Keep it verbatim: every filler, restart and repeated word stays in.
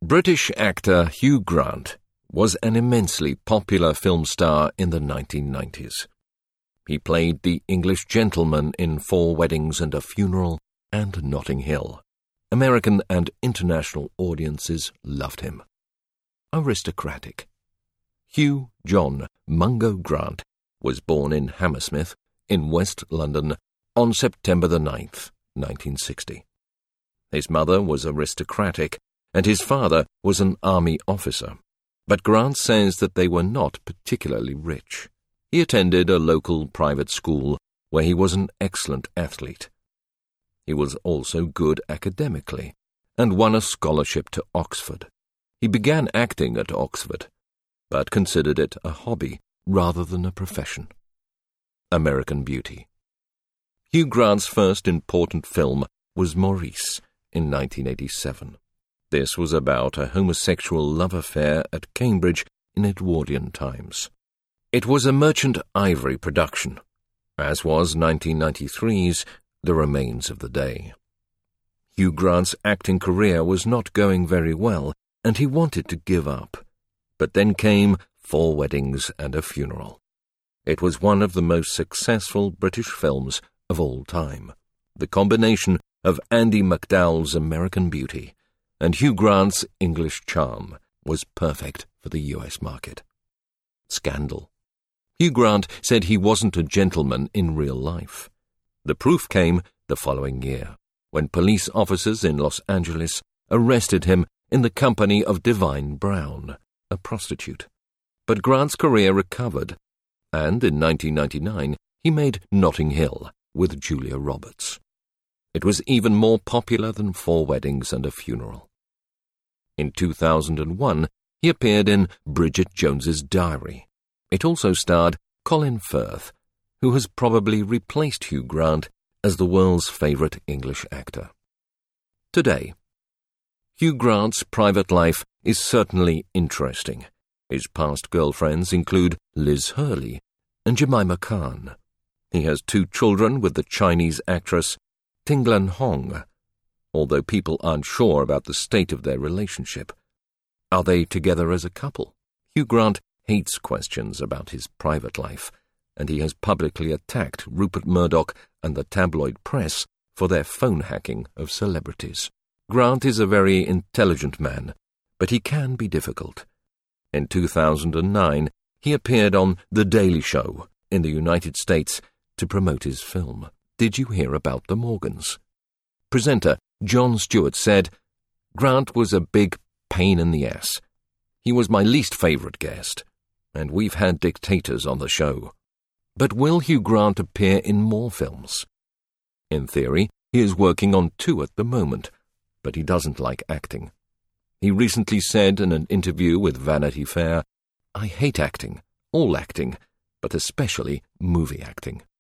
British actor Hugh Grant was an immensely popular film star in the nineteen nineties. He played the English gentleman in Four Weddings and a Funeral and Notting Hill. American and international audiences loved him. Aristocratic. Hugh John Mungo Grant was born in Hammersmith, in West London, on September the ninth, nineteen sixty. His mother was aristocratic, and his father was an army officer. But Grant says that they were not particularly rich. He attended a local private school where he was an excellent athlete. He was also good academically and won a scholarship to Oxford. He began acting at Oxford, but considered it a hobby rather than a profession. American Beauty. Hugh Grant's first important film was Maurice in nineteen eighty-seven. This was about a homosexual love affair at Cambridge in Edwardian times. It was a Merchant Ivory production, as was nineteen ninety-three's The Remains of the Day. Hugh Grant's acting career was not going very well, and he wanted to give up. But then came Four Weddings and a Funeral. It was one of the most successful British films of all time. The combination of Andie MacDowell's American Beauty and Hugh Grant's English charm was perfect for the U S market. Scandal. Hugh Grant said he wasn't a gentleman in real life. The proof came the following year, when police officers in Los Angeles arrested him in the company of Divine Brown, a prostitute. But Grant's career recovered, and in nineteen ninety-nine he made Notting Hill with Julia Roberts. It was even more popular than Four Weddings and a Funeral. In two thousand one, he appeared in Bridget Jones's Diary. It also starred Colin Firth, who has probably replaced Hugh Grant as the world's favourite English actor. Today, Hugh Grant's private life is certainly interesting. His past girlfriends include Liz Hurley and Jemima Khan. He has two children with the Chinese actress Tinglan Hong, although people aren't sure about the state of their relationship. Are they together as a couple? Hugh Grant hates questions about his private life, and he has publicly attacked Rupert Murdoch and the tabloid press for their phone hacking of celebrities. Grant is a very intelligent man, but he can be difficult. In two thousand nine, he appeared on The Daily Show in the United States to promote his film. Did you hear about the Morgans? Presenter Jon Stewart said, "Grant was a big pain in the ass. He was my least favourite guest, and we've had dictators on the show." But will Hugh Grant appear in more films? In theory, he is working on two at the moment, but he doesn't like acting. He recently said in an interview with Vanity Fair, "I hate acting, all acting, but especially movie acting."